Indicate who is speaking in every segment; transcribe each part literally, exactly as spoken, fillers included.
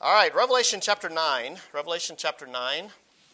Speaker 1: All right, Revelation chapter nine. Revelation chapter nine.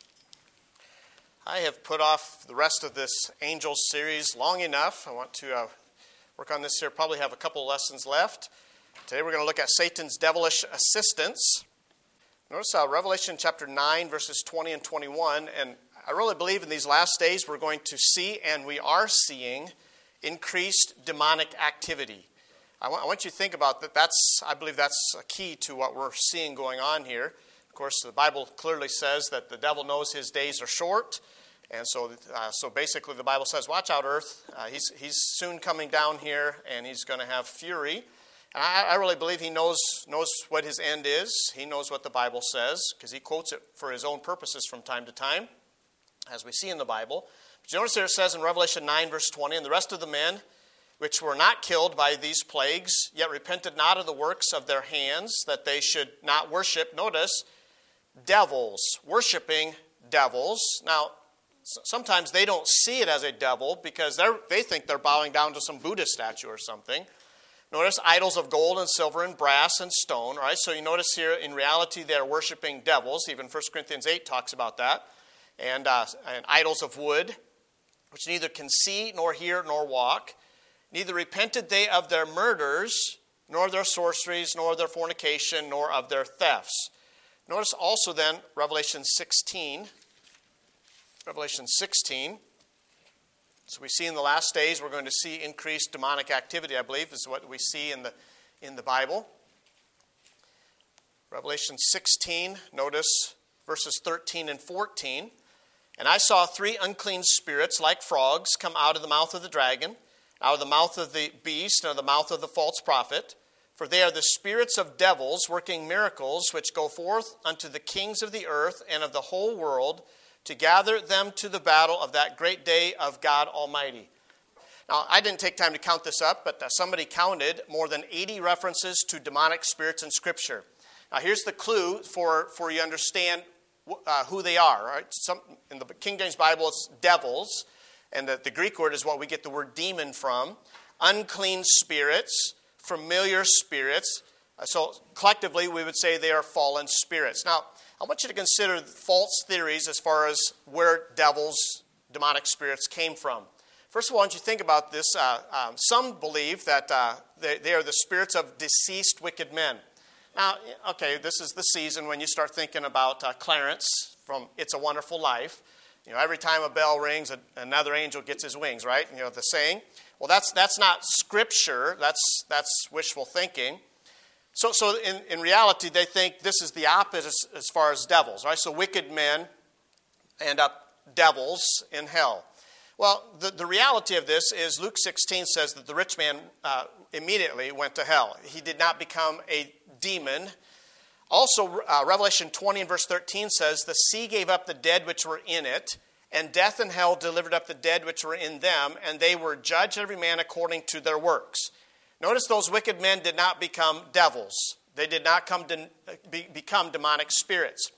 Speaker 1: I have put off the rest of this angels series long enough. I want to uh, work on this here. Probably have a couple lessons left. Today we're going to look at Satan's devilish assistants. Notice uh, Revelation chapter nine, verses twenty and twenty-one. And I really believe in these last days we're going to see, and we are seeing, increased demonic activity. I want, I want you to think about that. That's, I believe that's a key to what we're seeing going on here. Of course, the Bible clearly says that the devil knows his days are short. And so uh, so basically the Bible says, watch out, earth. Uh, he's, he's soon coming down here, and he's going to have fury. And I, I really believe he knows, knows what his end is. He knows what the Bible says, because he quotes it for his own purposes from time to time, as we see in the Bible. But you notice there it says in Revelation nine, verse twenty, and the rest of the men which were not killed by these plagues, yet repented not of the works of their hands, that they should not worship, notice, devils, worshiping devils. Now, sometimes they don't see it as a devil because they they think they're bowing down to some Buddha statue or something. Notice idols of gold and silver and brass and stone. All right, so you notice here, in reality, they're worshiping devils. Even First Corinthians eight talks about that. And, uh, and idols of wood, which neither can see nor hear nor walk. Neither repented they of their murders, nor their sorceries, nor their fornication, nor of their thefts. Notice also then Revelation sixteen. Revelation sixteen. So we see in the last days we're going to see increased demonic activity, I believe, is what we see in the in the Bible. Revelation sixteen, notice verses thirteen and fourteen. And I saw three unclean spirits like frogs come out of the mouth of the dragon, out of the mouth of the beast, and out of the mouth of the false prophet. For they are the spirits of devils working miracles, which go forth unto the kings of the earth and of the whole world, to gather them to the battle of that great day of God Almighty. Now, I didn't take time to count this up, but uh, somebody counted more than eighty references to demonic spirits in Scripture. Now, here's the clue for, for you to understand uh, who they are. Right? Some, in the King James Bible, it's devils, and the, the Greek word is what we get the word demon from. Unclean spirits, familiar spirits. Uh, so, collectively, we would say they are fallen spirits. Now, I want you to consider false theories as far as where devils, demonic spirits came from. First of all, I want you to think about this. Uh, um, some believe that uh, they, they are the spirits of deceased wicked men. Now, okay, this is the season when you start thinking about uh, Clarence from It's a Wonderful Life. You know, every time a bell rings, a, another angel gets his wings, right? You know, the saying. Well, that's that's not Scripture. That's that's wishful thinking. So, so in, in reality, they think this is the opposite as, as far as devils, right? So wicked men end up devils in hell. Well, the, the reality of this is Luke sixteen says that the rich man uh, immediately went to hell. He did not become a demon. Also, uh, Revelation twenty and verse thirteen says, the sea gave up the dead which were in it, and death and hell delivered up the dead which were in them, and they were judged every man according to their works. Notice those wicked men did not become devils. They did not come to be, become demonic spirits.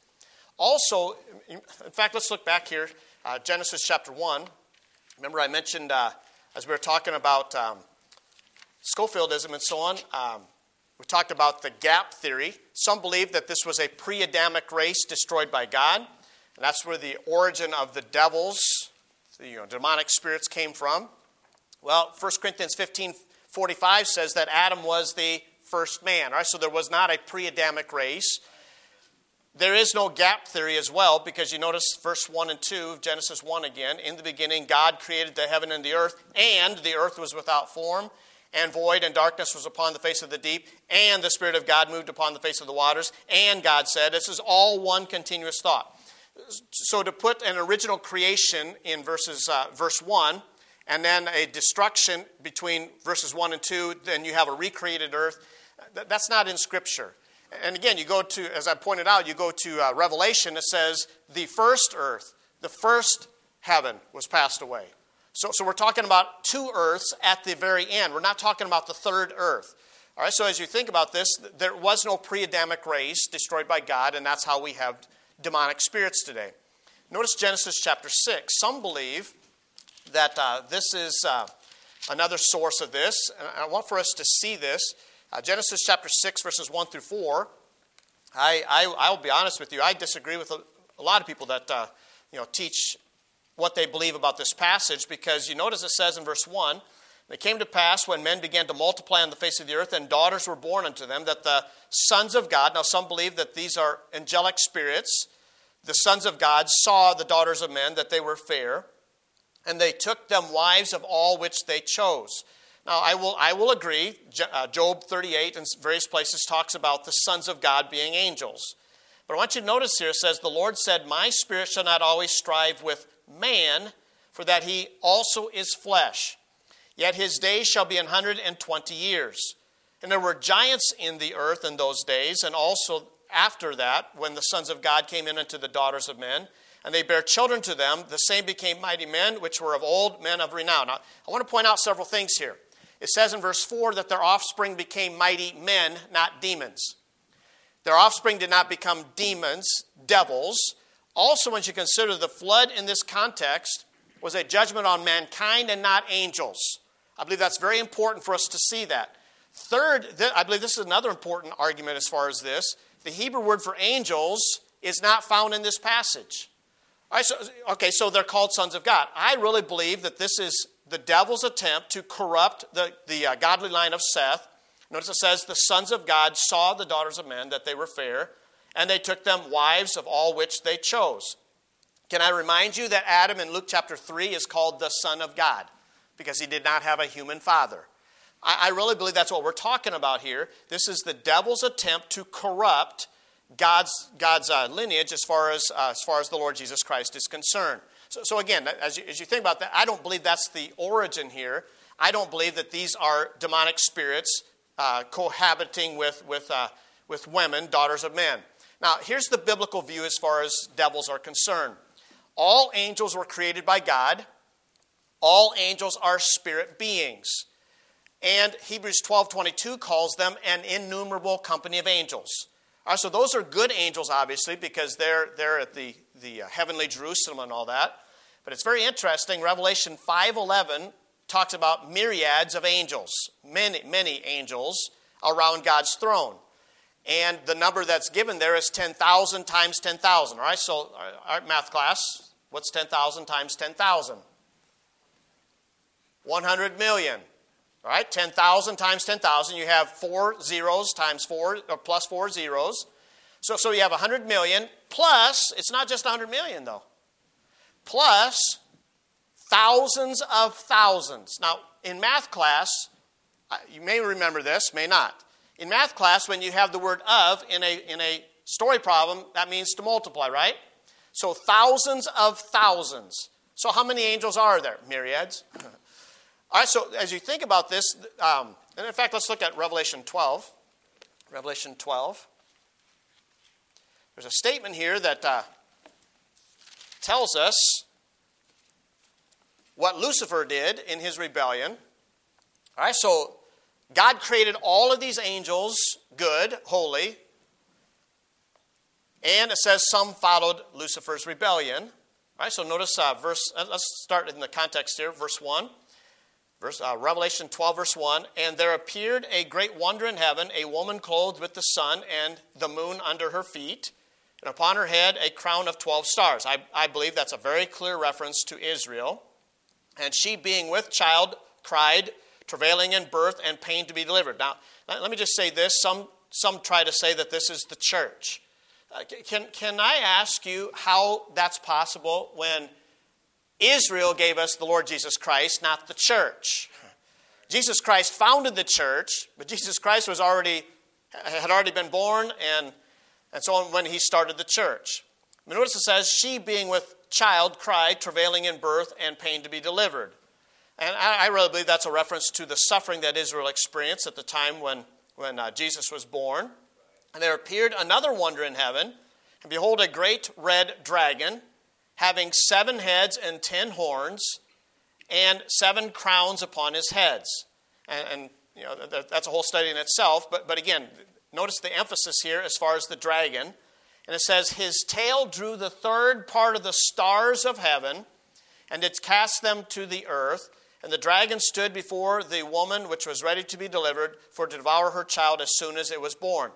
Speaker 1: Also, in fact, let's look back here. Uh, Genesis chapter one. Remember I mentioned, uh, as we were talking about um, Schofieldism and so on, um, we talked about the gap theory. Some believe that this was a pre-Adamic race destroyed by God. And that's where the origin of the devils, the you know, demonic spirits came from. Well, First Corinthians fifteen forty-five says that Adam was the first man. Right? So there was not a pre-Adamic race. There is no gap theory as well, because you notice verse one and two of Genesis one again. In the beginning, God created the heaven and the earth, and the earth was without form and void, and darkness was upon the face of the deep, and the Spirit of God moved upon the face of the waters, and God said, this is all one continuous thought. So to put an original creation in verses uh, verse one, and then a destruction between verses one and two, then you have a recreated earth. That's not in Scripture. And again, you go to, as I pointed out, you go to uh, Revelation, it says the first earth, the first heaven was passed away. So, so we're talking about two earths at the very end. We're not talking about the third earth. All right, so as you think about this, there was no pre-Adamic race destroyed by God, and that's how we have demonic spirits today. Notice Genesis chapter six. Some believe that uh, this is uh, another source of this, and I want for us to see this. Uh, Genesis chapter six, verses one through four. I, I, I will be honest with you. I disagree with a, a lot of people that uh, you know teach what they believe about this passage, because you notice it says in verse one, "It came to pass when men began to multiply on the face of the earth and daughters were born unto them, that the sons of God," now some believe that these are angelic spirits, "the sons of God saw the daughters of men, that they were fair, and they took them wives of all which they chose." Now, I will I will agree, Job thirty-eight and various places talks about the sons of God being angels. But I want you to notice here, it says, "The Lord said, My spirit shall not always strive with man, for that he also is flesh. Yet his days shall be an hundred and twenty years. And there were giants in the earth in those days, and also after that, when the sons of God came in unto the daughters of men, and they bare children to them, the same became mighty men, which were of old, men of renown." Now, I want to point out several things here. It says in verse four that their offspring became mighty men, not demons. Their offspring did not become demons, devils. Also, when you consider the flood in this context was a judgment on mankind and not angels. I believe that's very important for us to see that. Third, I believe this is another important argument as far as this. The Hebrew word for angels is not found in this passage. All right, so, okay, so they're called sons of God. I really believe that this is the devil's attempt to corrupt the, the uh, godly line of Seth. Notice it says, "The sons of God saw the daughters of men, that they were fair, and they took them wives of all which they chose." Can I remind you that Adam in Luke chapter three is called the Son of God because he did not have a human father? I, I really believe that's what we're talking about here. This is the devil's attempt to corrupt God's God's uh, lineage as far as uh, as far as the Lord Jesus Christ is concerned. So, so again, as you, as you think about that, I don't believe that's the origin here. I don't believe that these are demonic spirits uh, cohabiting with with uh, with women, daughters of men. Now, here's the biblical view as far as devils are concerned. All angels were created by God. All angels are spirit beings. And Hebrews twelve twenty-two calls them an innumerable company of angels. All right, so those are good angels, obviously, because they're, they're at the, the heavenly Jerusalem and all that. But it's very interesting. Revelation five eleven talks about myriads of angels, many, many angels around God's throne. And the number that's given there is ten thousand times ten thousand. All right, so all right, math class, what's ten thousand times ten thousand? one hundred million. All right, ten thousand times ten thousand. You have four zeros times four, or plus four zeros. So, so you have one hundred million. Plus, it's not just one hundred million, though. Plus, thousands of thousands. Now, in math class, you may remember this, may not. In math class, when you have the word of in a, in a story problem, that means to multiply, right? So thousands of thousands. So how many angels are there? Myriads. All right, so as you think about this, um, and in fact, let's look at Revelation twelve. Revelation twelve. There's a statement here that uh, tells us what Lucifer did in his rebellion. All right, so God created all of these angels good, holy. And it says some followed Lucifer's rebellion. All right, so notice uh, verse, let's start in the context here, verse one. Verse, uh, Revelation twelve, verse one. "And there appeared a great wonder in heaven, a woman clothed with the sun and the moon under her feet, and upon her head a crown of twelve stars." I, I believe that's a very clear reference to Israel. "And she, being with child, cried, travailing in birth and pain to be delivered." Now, let me just say this. Some, some try to say that this is the church. Uh, can, can I ask you how that's possible when Israel gave us the Lord Jesus Christ, not the church? Jesus Christ founded the church, but Jesus Christ was already had already been born, and, and so on when he started the church. But notice it says, "She being with child cried, travailing in birth and pain to be delivered." And I, I really believe that's a reference to the suffering that Israel experienced at the time when, when uh, Jesus was born. "And there appeared another wonder in heaven, and behold, a great red dragon, having seven heads and ten horns, and seven crowns upon his heads." And, and you know that, that's a whole study in itself. But, but again, notice the emphasis here as far as the dragon. And it says, "His tail drew the third part of the stars of heaven, and did cast them to the earth. And the dragon stood before the woman which was ready to be delivered, for to devour her child as soon as it was born."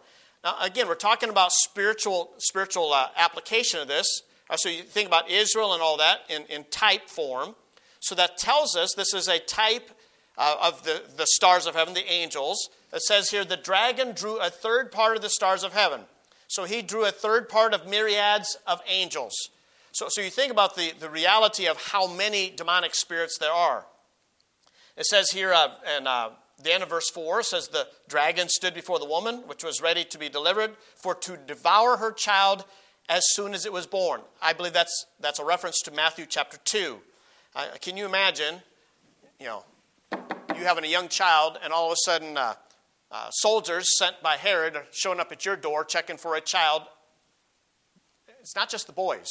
Speaker 1: Now, again, we're talking about spiritual spiritual uh, application of this. Uh, so you think about Israel and all that in, in type form. So that tells us this is a type uh, of the, the stars of heaven, the angels. It says here, the dragon drew a third part of the stars of heaven. So he drew a third part of myriads of angels. So, so you think about the, the reality of how many demonic spirits there are. It says here uh, in uh, the end of verse four, it says, the dragon stood before the woman, which was ready to be delivered, for to devour her child as soon as it was born. I believe that's that's a reference to Matthew chapter two. Uh, can you imagine, you know, you having a young child and all of a sudden uh, uh, soldiers sent by Herod are showing up at your door checking for a child. It's not just the boys.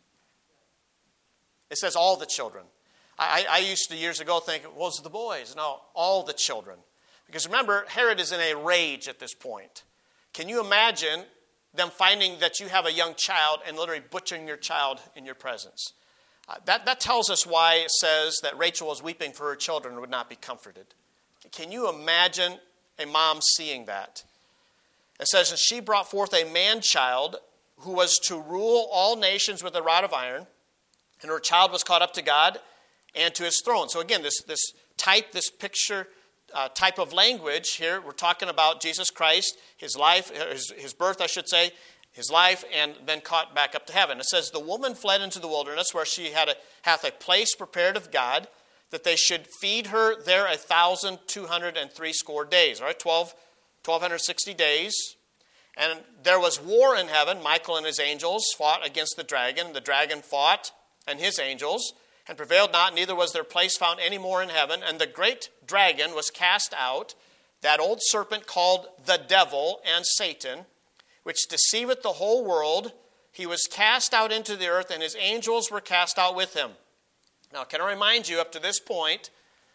Speaker 1: It says all the children. I, I used to years ago think, well, it's the boys. No, all the children. Because remember, Herod is in a rage at this point. Can you imagine them finding that you have a young child and literally butchering your child in your presence? Uh, that, that tells us why it says that Rachel was weeping for her children and would not be comforted. Can you imagine a mom seeing that? It says, and she brought forth a man-child who was to rule all nations with a rod of iron, and her child was caught up to God and to his throne. So again, this, this type, this picture uh, type of language here, we're talking about Jesus Christ, his life, his, his birth, I should say, his life, and then caught back up to heaven. It says, the woman fled into the wilderness where she had a, hath a place prepared of God, that they should feed her there a thousand two hundred and three score days. All right, twelve, twelve sixty days. And there was war in heaven. Michael and his angels fought against the dragon. The dragon fought and his angels, and prevailed not, neither was their place found any more in heaven. And the great dragon was cast out, that old serpent called the devil and Satan, which deceiveth the whole world. He was cast out into the earth, and his angels were cast out with him. Now, can I remind you, up to this point,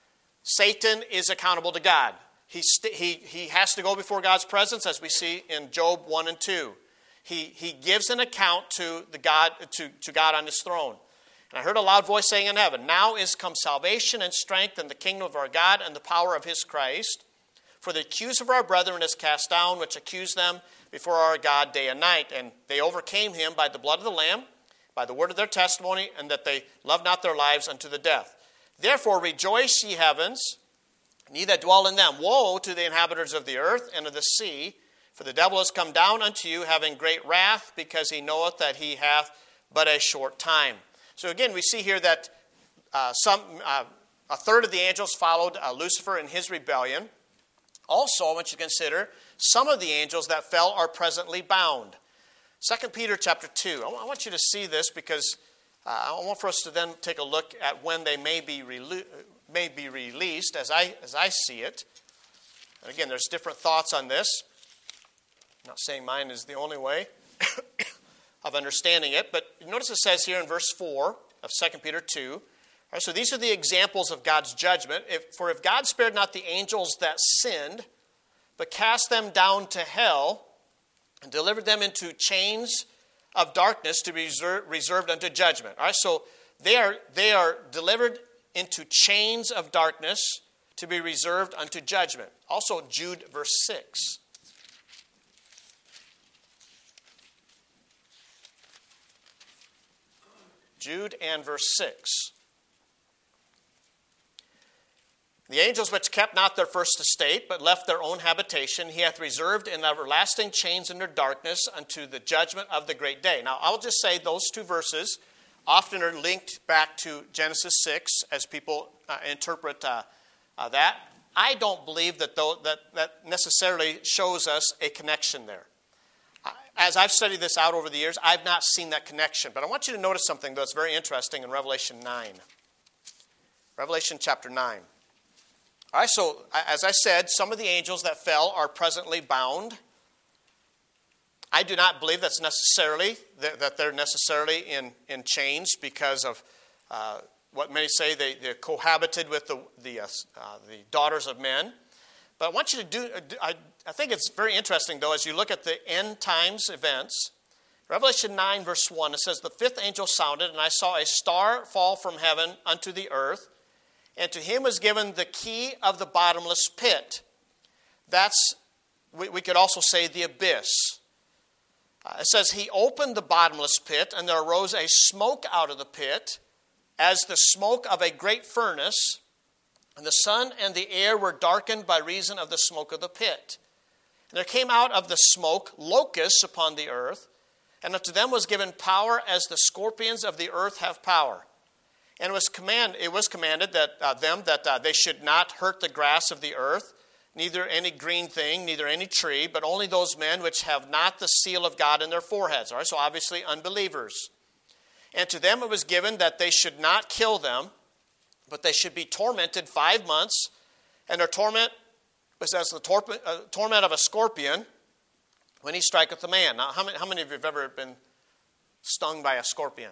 Speaker 1: Satan is accountable to God. He, st- he, he has to go before God's presence, as we see in Job one and two. He, he gives an account to, the God, to, to God on his throne. And I heard a loud voice saying in heaven, now is come salvation and strength and the kingdom of our God and the power of his Christ. For the accuser of our brethren is cast down, which accused them before our God day and night. And they overcame him by the blood of the Lamb, by the word of their testimony, and that they loved not their lives unto the death. Therefore rejoice, ye heavens, and ye that dwell in them. Woe to the inhabitants of the earth and of the sea, for the devil is come down unto you, having great wrath, because he knoweth that he hath but a short time. So again, we see here that uh, some uh, a third of the angels followed uh, Lucifer in his rebellion. Also, I want you to consider some of the angels that fell are presently bound. Second Peter chapter two. I want you to see this because uh, I want for us to then take a look at when they may be, rele- may be released as I, as I see it. And again, there's different thoughts on this. I'm not saying mine is the only way of understanding it, but notice it says here in verse four of Second Peter two, all right, so these are the examples of God's judgment. If, for if God spared not the angels that sinned, but cast them down to hell, and delivered them into chains of darkness to be reserved, reserved unto judgment. All right, so they are, they are delivered into chains of darkness to be reserved unto judgment. Also, Jude verse six. Jude and verse six. The angels which kept not their first estate, but left their own habitation, he hath reserved in everlasting chains under darkness unto the judgment of the great day. Now, I'll just say those two verses often are linked back to Genesis six as people uh, interpret uh, uh, that. I don't believe that, though, that that necessarily shows us a connection there. As I've studied this out over the years, I've not seen that connection. But I want you to notice something that's very interesting in Revelation nine. Revelation chapter nine. All right, so as I said, some of the angels that fell are presently bound. I do not believe that's necessarily, that they're necessarily in, in chains because of uh, what many say they, they cohabited with the, the, uh, the daughters of men. But I want you to do, I, I think it's very interesting, though, as you look at the end times events. Revelation nine, verse one, it says, the fifth angel sounded, and I saw a star fall from heaven unto the earth, and to him was given the key of the bottomless pit. That's we, we could also say the abyss. Uh, it says, he opened the bottomless pit, and there arose a smoke out of the pit, as the smoke of a great furnace, and the sun and the air were darkened by reason of the smoke of the pit. And there came out of the smoke locusts upon the earth, and unto them was given power as the scorpions of the earth have power. And it was, command, it was commanded that uh, them that uh, they should not hurt the grass of the earth, neither any green thing, neither any tree, but only those men which have not the seal of God in their foreheads. All right, so obviously unbelievers. And to them it was given that they should not kill them, but they should be tormented five months. And their torment was as the tor- uh, torment of a scorpion when he striketh a man. Now, how many, how many of you have ever been stung by a scorpion?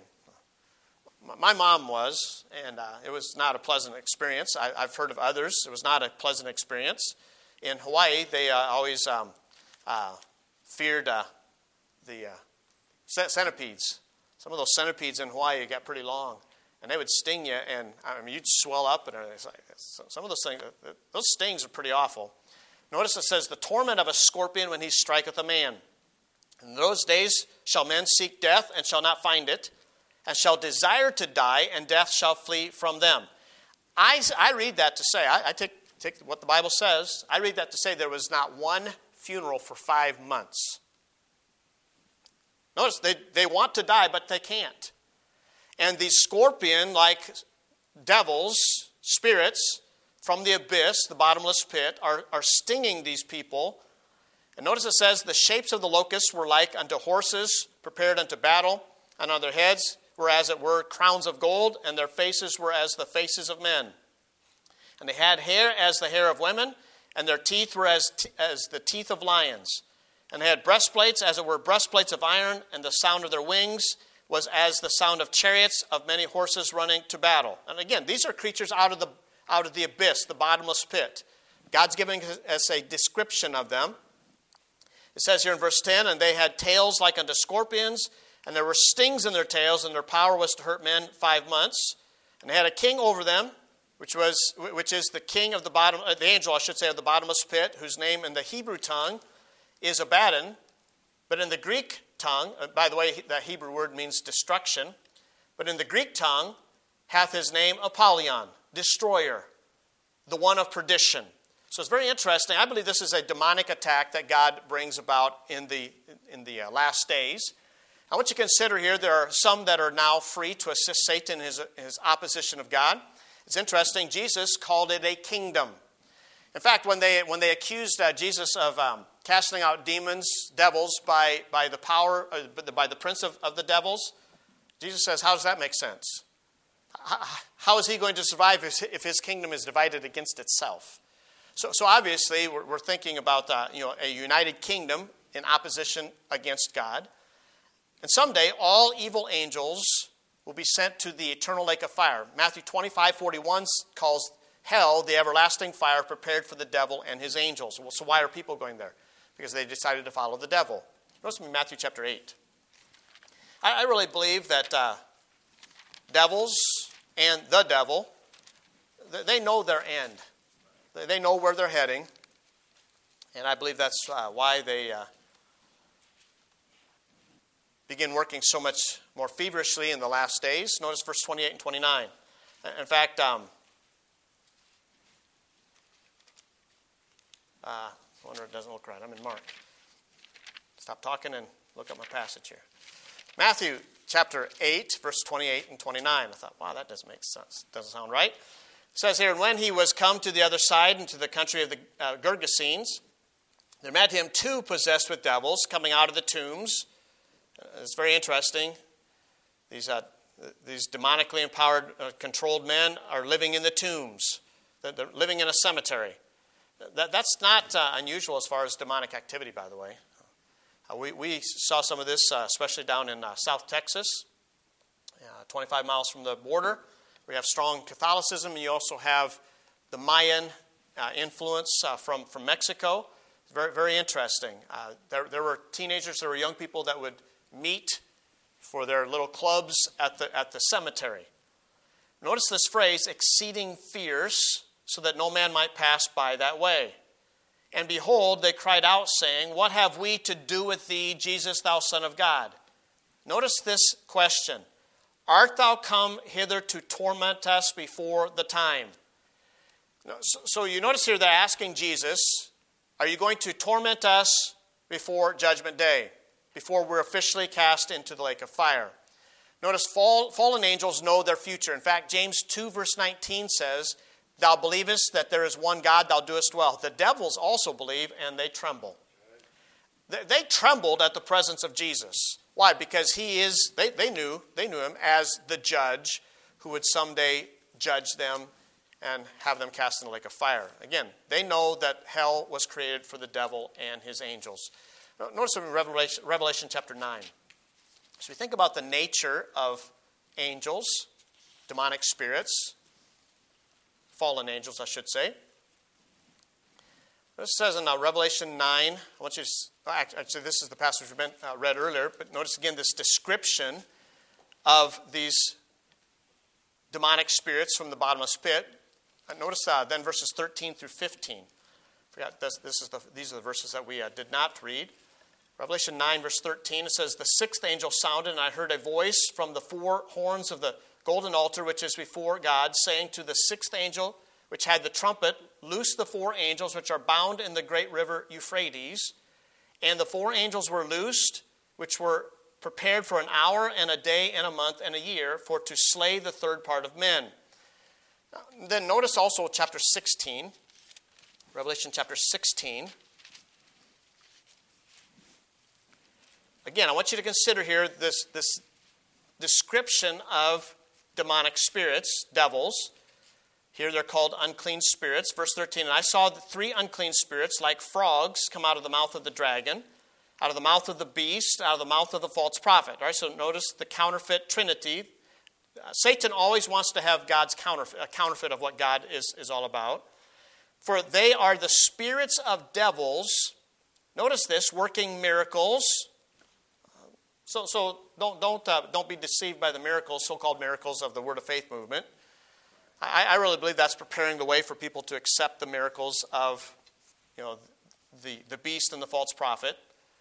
Speaker 1: My mom was, and uh, it was not a pleasant experience. I, I've heard of others. It was not a pleasant experience. In Hawaii, they uh, always um, uh, feared uh, the uh, centipedes. Some of those centipedes in Hawaii got pretty long, and they would sting you, and I mean, you'd swell up. And it's like, some of those things, those stings are pretty awful. Notice it says, the torment of a scorpion when he striketh a man. In those days shall men seek death, and shall not find it, and shall desire to die, and death shall flee from them. I, I read that to say, I, I take, take what the Bible says, I read that to say there was not one funeral for five months. Notice, they, they want to die, but they can't. And these scorpion-like devils, spirits, from the abyss, the bottomless pit, are, are stinging these people. And notice it says, the shapes of the locusts were like unto horses prepared unto battle, and on their heads were as it were crowns of gold, and their faces were as the faces of men. And they had hair as the hair of women, and their teeth were as, t- as the teeth of lions. And they had breastplates as it were breastplates of iron, and the sound of their wings was as the sound of chariots of many horses running to battle. And again, these are creatures out of the out of the abyss, the bottomless pit. God's giving us a description of them. It says here in verse ten, and they had tails like unto scorpions, and there were stings in their tails, and their power was to hurt men five months. And they had a king over them, which was which is the king of the bottom, the angel, I should say, of the bottomless pit, whose name in the Hebrew tongue is Abaddon, but in the Greek tongue, by the way, the Hebrew word means destruction, but in the Greek tongue hath his name Apollyon, destroyer, the one of perdition. So it's very interesting. I believe this is a demonic attack that God brings about in the in the uh, last days. I want you to consider here there are some that are now free to assist Satan in his, his opposition of God. It's interesting. Jesus called it a kingdom. In fact, when they when they accused uh, Jesus of um, casting out demons, devils, by, by the power, uh, by the prince of, of the devils, Jesus says, how does that make sense? How, how is he going to survive if, if his kingdom is divided against itself? So, so obviously, we're, we're thinking about uh, you know a united kingdom in opposition against God. And someday, all evil angels will be sent to the eternal lake of fire. Matthew twenty-five forty-one calls hell the everlasting fire prepared for the devil and his angels. Well, so why are people going there? Because they decided to follow the devil. Notice in Matthew chapter eight. I, I really believe that uh, devils and the devil, they know their end. They know where they're heading. And I believe that's uh, why they uh, begin working so much more feverishly in the last days. Notice verse twenty-eight and twenty-nine. In fact, um, uh, I wonder if it doesn't look right. I'm in Mark. Stop talking and look up my passage here. Matthew chapter eight, verse twenty-eight and twenty-nine. I thought, wow, that doesn't make sense. Doesn't sound right. It says here, and when he was come to the other side, into the country of the uh, Gergesenes, there met him two possessed with devils coming out of the tombs. Uh, it's very interesting. These uh, these demonically empowered, uh, controlled men are living in the tombs. They're, they're living in a cemetery. That, that's not uh, unusual as far as demonic activity, by the way. Uh, we, we saw some of this, uh, especially down in uh, South Texas, uh, twenty-five miles from the border. We have strong Catholicism, and you also have the Mayan uh, influence uh, from, from Mexico. Very, very interesting. Uh, there, there were teenagers, there were young people that would meet for their little clubs at the at the cemetery. Notice this phrase, exceeding fierce, so that no man might pass by that way. And behold, they cried out, saying, What have we to do with thee, Jesus, thou Son of God? Notice this question. Art thou come hither to torment us before the time? So you notice here they're asking Jesus, are you going to torment us before Judgment Day, before we're officially cast into the lake of fire? Notice fall, fallen angels know their future. In fact, James two verse nineteen says, Thou believest that there is one God, thou doest well. The devils also believe, and they tremble. They, they trembled at the presence of Jesus. Why? Because he is, they, they knew, they knew him as the judge who would someday judge them and have them cast in the lake of fire. Again, they know that hell was created for the devil and his angels. Notice in Revelation, Revelation chapter nine. As we think about the nature of angels, demonic spirits, fallen angels, I should say. This says in uh, Revelation nine, I want you to, actually this is the passage we uh, read earlier, but notice again this description of these demonic spirits from the bottomless pit. Uh, notice uh, then verses thirteen through fifteen. I forgot this, this is the, these are the verses that we uh, did not read. Revelation nine verse thirteen, it says, The sixth angel sounded, and I heard a voice from the four horns of the golden altar which is before God, saying to the sixth angel which had the trumpet, Loose the four angels which are bound in the great river Euphrates. And the four angels were loosed, which were prepared for an hour and a day and a month and a year, for to slay the third part of men. Then notice also chapter sixteen, Revelation chapter sixteen. Again, I want you to consider here this, this description of demonic spirits, devils. Here they're called unclean spirits. Verse thirteen, And I saw the three unclean spirits like frogs come out of the mouth of the dragon, out of the mouth of the beast, out of the mouth of the false prophet. All right, so notice the counterfeit trinity. Uh, Satan always wants to have God's counterfeit, a counterfeit of what God is, is all about. For they are the spirits of devils. Notice this, working miracles. So, so don't don't uh, don't be deceived by the miracles, so-called miracles of the Word of Faith movement. I, I really believe that's preparing the way for people to accept the miracles of, you know, the the beast and the false prophet.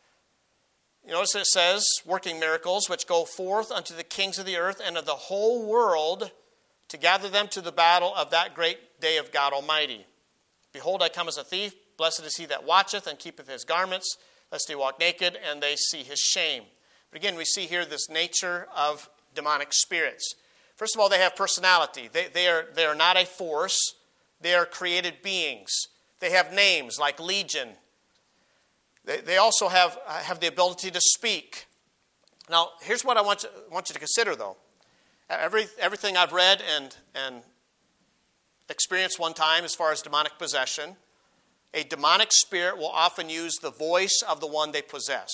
Speaker 1: You notice it says, working miracles, which go forth unto the kings of the earth and of the whole world, to gather them to the battle of that great day of God Almighty. Behold, I come as a thief. Blessed is he that watcheth and keepeth his garments, lest he walk naked, and they see his shame. But again, we see here this nature of demonic spirits. First of all, they have personality. They, they, are, they are not a force. They are created beings. They have names like Legion. They, they also have, have the ability to speak. Now, here's what I want you, want you to consider, though. Every, everything I've read and, and experienced one time as far as demonic possession, a demonic spirit will often use the voice of the one they possess.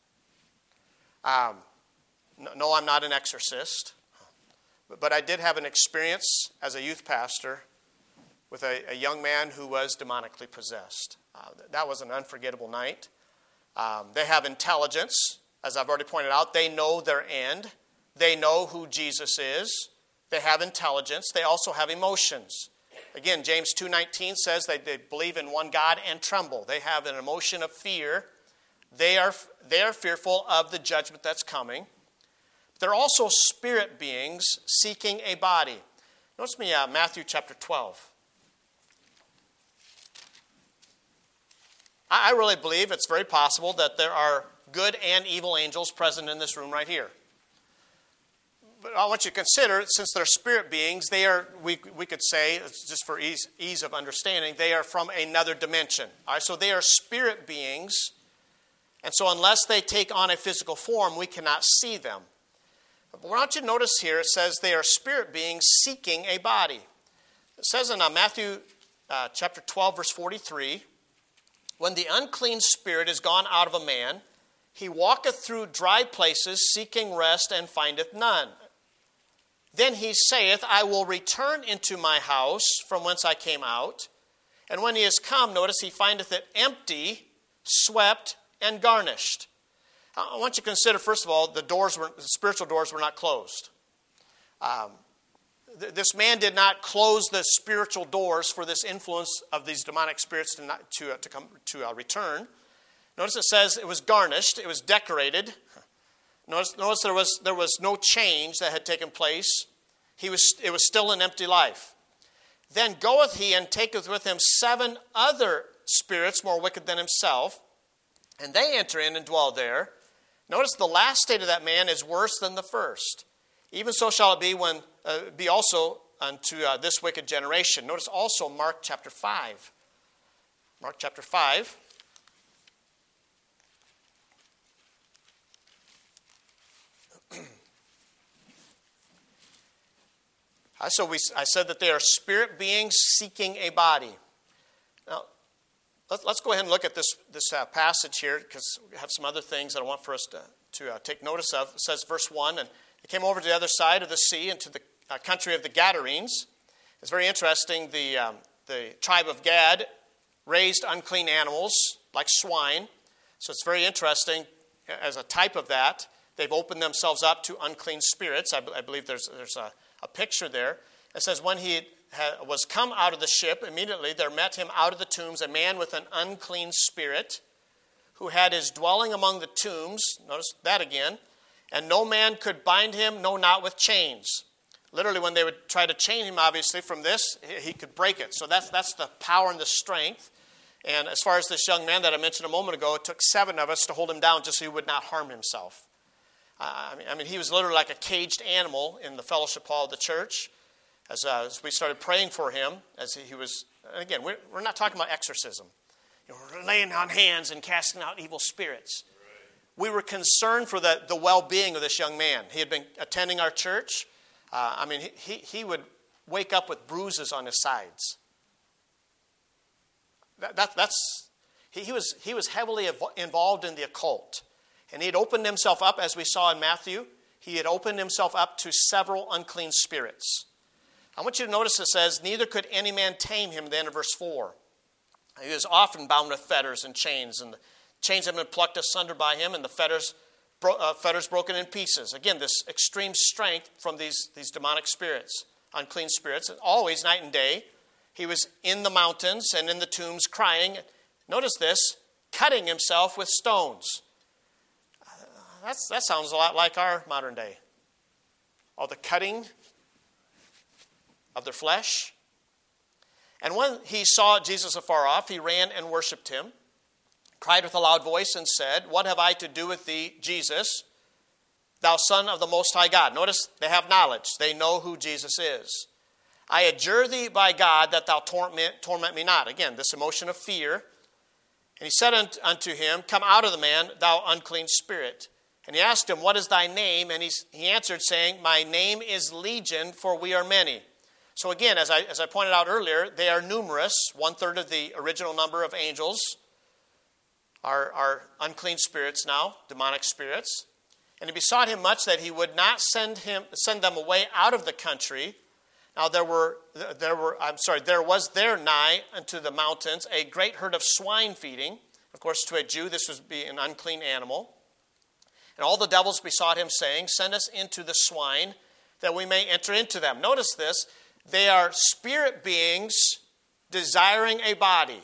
Speaker 1: Um, no, I'm not an exorcist, but I did have an experience as a youth pastor with a, a young man who was demonically possessed. Uh, that was an unforgettable night. Um, they have intelligence, as I've already pointed out. They know their end. They know who Jesus is. They have intelligence. They also have emotions. Again, James two nineteen says that they believe in one God and tremble. They have an emotion of fear. They are, they are fearful of the judgment that's coming. They're also spirit beings seeking a body. Notice me uh, Matthew chapter twelve. I, I really believe it's very possible that there are good and evil angels present in this room right here. But I want you to consider, since they're spirit beings, they are, we, we could say, just for ease, ease of understanding, they are from another dimension. All right, so they are spirit beings. And so unless they take on a physical form, we cannot see them. But what I want you to notice here, it says they are spirit beings seeking a body. It says in uh, Matthew uh, chapter twelve, verse forty-three, When the unclean spirit is gone out of a man, he walketh through dry places, seeking rest, and findeth none. Then he saith, I will return into my house from whence I came out. And when he is come, notice he findeth it empty, swept, and garnished. I want you to consider, first of all, the doors were, the spiritual doors were not closed. Um, th- this man did not close the spiritual doors for this influence of these demonic spirits to not, to uh, to come to uh, return. Notice it says it was garnished, it was decorated. Notice, notice there was there was no change that had taken place. He was it was still an empty life. Then goeth he and taketh with him seven other spirits more wicked than himself, and they enter in and dwell there. Notice the last state of that man is worse than the first. Even so shall it be when uh, be also unto uh, this wicked generation. Notice also Mark chapter five. Mark chapter five. So we, I said that they are spirit beings seeking a body. Now, let's, let's go ahead and look at this, this uh, passage here, because we have some other things that I want for us to, to uh, take notice of. It says, verse one, and they came over to the other side of the sea into the uh, country of the Gadarenes. It's very interesting. The, um, the tribe of Gad raised unclean animals like swine. So it's very interesting as a type of that. They've opened themselves up to unclean spirits. I, b- I believe there's, there's a A picture there. It says, when he had, was come out of the ship, immediately there met him out of the tombs a man with an unclean spirit, who had his dwelling among the tombs. Notice that again. And no man could bind him, no, not with chains. Literally, when they would try to chain him, obviously, from this, he could break it. So that's, that's the power and the strength. And as far as this young man that I mentioned a moment ago, it took seven of us to hold him down just so he would not harm himself. Uh, I mean, I mean, he was literally like a caged animal in the fellowship hall of the church. As, uh, as we started praying for him, as he was, and again, we're, we're not talking about exorcism. You know, we're laying on hands and casting out evil spirits. Right. We were concerned for the, the well-being of this young man. He had been attending our church. Uh, I mean, he, he would wake up with bruises on his sides. That, that, that's he, he was he was heavily involved in the occult. And he had opened himself up, as we saw in Matthew, he had opened himself up to several unclean spirits. I want you to notice it says, neither could any man tame him, then in verse four. He was often bound with fetters and chains, and the chains had been plucked asunder by him, and the fetters, bro- uh, fetters broken in pieces. Again, this extreme strength from these, these demonic spirits, unclean spirits. And always, night and day, he was in the mountains and in the tombs crying. Notice this, cutting himself with stones. That's, that sounds a lot like our modern day. All the cutting of their flesh. And when he saw Jesus afar off, he ran and worshipped him, cried with a loud voice and said, what have I to do with thee, Jesus, thou Son of the Most High God? Notice they have knowledge. They know who Jesus is. I adjure thee by God that thou torment, torment me not. Again, this emotion of fear. And he said unto him, come out of the man, thou unclean spirit. And he asked him, what is thy name? And he, he answered, saying, my name is Legion, for we are many. So again, as I, as I pointed out earlier, they are numerous. One-third of the original number of angels are, are unclean spirits now, demonic spirits. And he besought him much that he would not send him send them away out of the country. Now there were there were I'm sorry, there was there nigh unto the mountains a great herd of swine feeding. Of course, to a Jew, this would be an unclean animal. And all the devils besought him, saying, send us into the swine, that we may enter into them. Notice this. They are spirit beings desiring a body.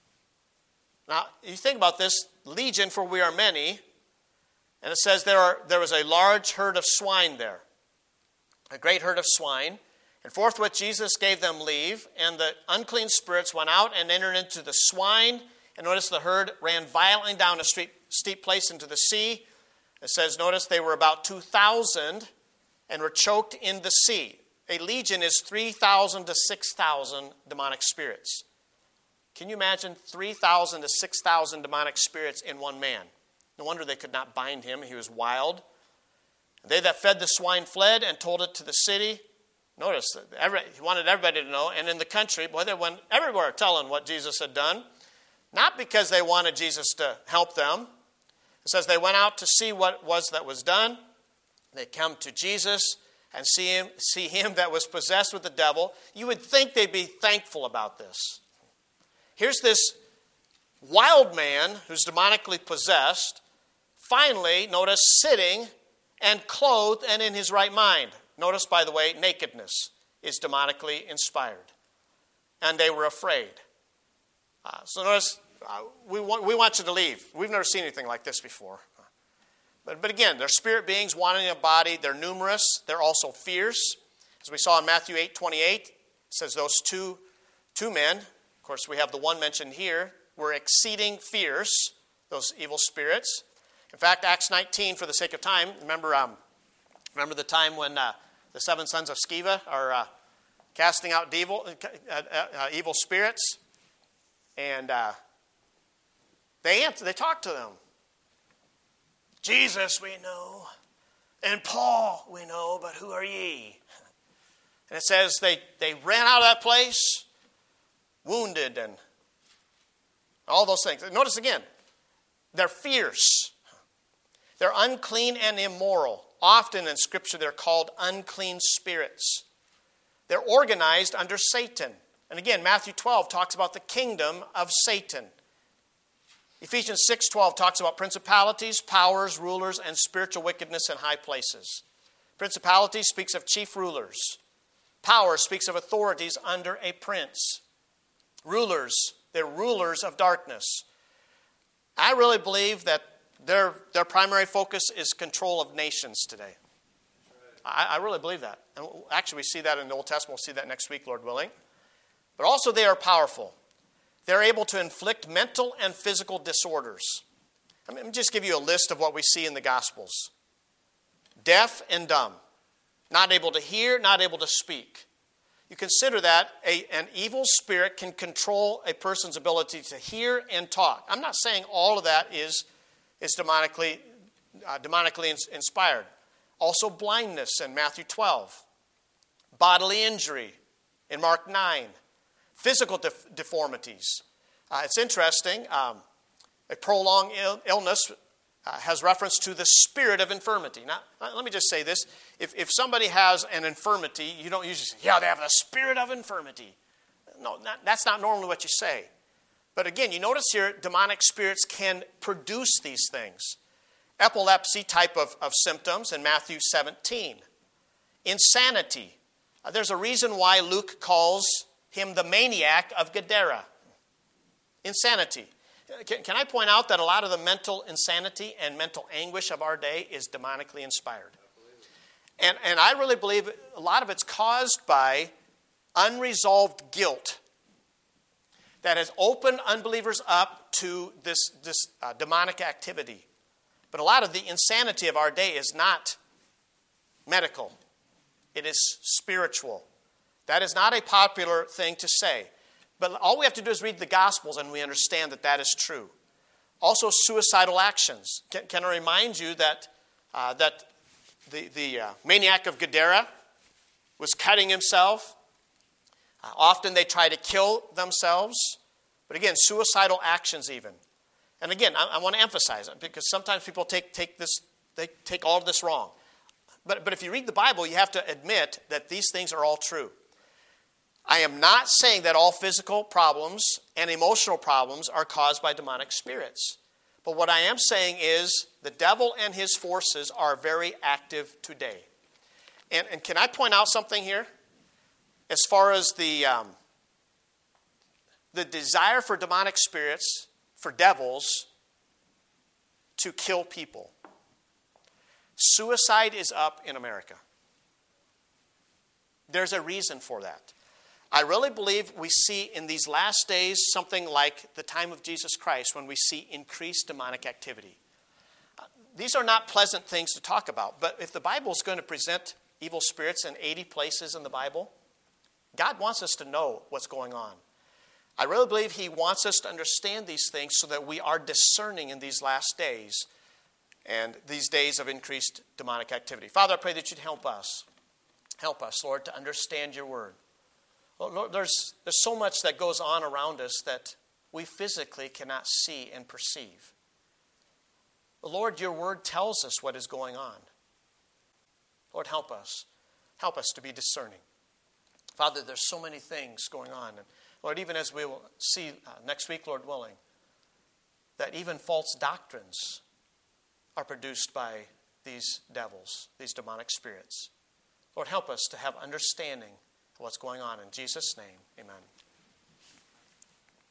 Speaker 1: Now, you think about this. Legion, for we are many. And it says there, are, there was a large herd of swine there. A great herd of swine. And forthwith Jesus gave them leave. And the unclean spirits went out and entered into the swine. And notice the herd ran violently down a steep, steep place into the sea. It says, notice they were about two thousand and were choked in the sea. A legion is three thousand to six thousand demonic spirits. Can you imagine three thousand to six thousand demonic spirits in one man? No wonder they could not bind him. He was wild. They that fed the swine fled and told it to the city. Notice, every, he wanted everybody to know. And in the country, boy, they went everywhere telling what Jesus had done. Not because they wanted Jesus to help them. It says they went out to see what was that was done. They come to Jesus and see him, see him that was possessed with the devil. You would think they'd be thankful about this. Here's this wild man who's demonically possessed, finally, notice, sitting and clothed and in his right mind. Notice, by the way, nakedness. is demonically inspired. And they were afraid. Uh, so notice, uh, we, want, we want you to leave. We've never seen anything like this before. But, but again, they're spirit beings wanting a body. They're numerous. They're also fierce. As we saw in Matthew eight twenty-eight, it says those two, two men, of course we have the one mentioned here, were exceeding fierce, those evil spirits. In fact, Acts nineteen, for the sake of time, remember um, remember the time when uh, the seven sons of Sceva are uh, casting out devil, uh, uh, uh, evil spirits? And uh, they answer, they talk to them. Jesus we know, and Paul we know, but who are ye? And it says they, they ran out of that place, wounded and all those things. Notice again, they're fierce. They're unclean and immoral. Often in Scripture they're called unclean spirits. They're organized under Satan. And again, Matthew twelve talks about the kingdom of Satan. Ephesians six twelve talks about principalities, powers, rulers, and spiritual wickedness in high places. Principalities speaks of chief rulers. Power speaks of authorities under a prince. Rulers, they're rulers of darkness. I really believe that their, their primary focus is control of nations today. I, I really believe that. And actually, we see that in the Old Testament. We'll see that next week, Lord willing. But also, they are powerful. They're able to inflict mental and physical disorders. Let me just give you a list of what we see in the Gospels. Deaf and dumb. Not able to hear, not able to speak. You consider that a, an evil spirit can control a person's ability to hear and talk. I'm not saying all of that is, is demonically, uh, demonically ins- inspired. Also blindness in Matthew twelve. Bodily injury in Mark nine. Physical def- deformities. Uh, it's interesting. Um, a prolonged Ill- illness uh, has reference to the spirit of infirmity. Now, let me just say this. If, if somebody has an infirmity, you don't usually say, yeah, they have the spirit of infirmity. No, not, that's not normally what you say. But again, you notice here, demonic spirits can produce these things. Epilepsy type of, of symptoms in Matthew seventeen. Insanity. Uh, there's a reason why Luke calls him the maniac of Gadara. Insanity. Can, can I point out that a lot of the mental insanity and mental anguish of our day is demonically inspired? And, and I really believe a lot of it's caused by unresolved guilt that has opened unbelievers up to this, this uh, demonic activity. But a lot of the insanity of our day is not medical. It is spiritual. That is not a popular thing to say. But all we have to do is read the Gospels and we understand that that is true. Also, suicidal actions. Can, can I remind you that, uh, that the, the uh, maniac of Gadara was cutting himself? Uh, often they try to kill themselves. But again, suicidal actions even. And again, I, I want to emphasize it because sometimes people take, take, this, they take all of this wrong. But, but if you read the Bible, you have to admit that these things are all true. I am not saying that all physical problems and emotional problems are caused by demonic spirits. But what I am saying is the devil and his forces are very active today. And, and can I point out something here? As far as the, um, the desire for demonic spirits, for devils, to kill people. Suicide is up in America. There's a reason for that. I really believe we see in these last days something like the time of Jesus Christ when we see increased demonic activity. Uh, these are not pleasant things to talk about, but if the Bible is going to present evil spirits in eighty places in the Bible, God wants us to know what's going on. I really believe He wants us to understand these things so that we are discerning in these last days and these days of increased demonic activity. Father, I pray that You'd help us. Help us, Lord, to understand Your Word. Well, Lord, there's, there's so much that goes on around us that we physically cannot see and perceive. But Lord, Your Word tells us what is going on. Lord, help us. Help us to be discerning. Father, there's so many things going on. And Lord, even as we will see uh, next week, Lord willing, that even false doctrines are produced by these devils, these demonic spirits. Lord, help us to have understanding what's going on. In Jesus' name, amen.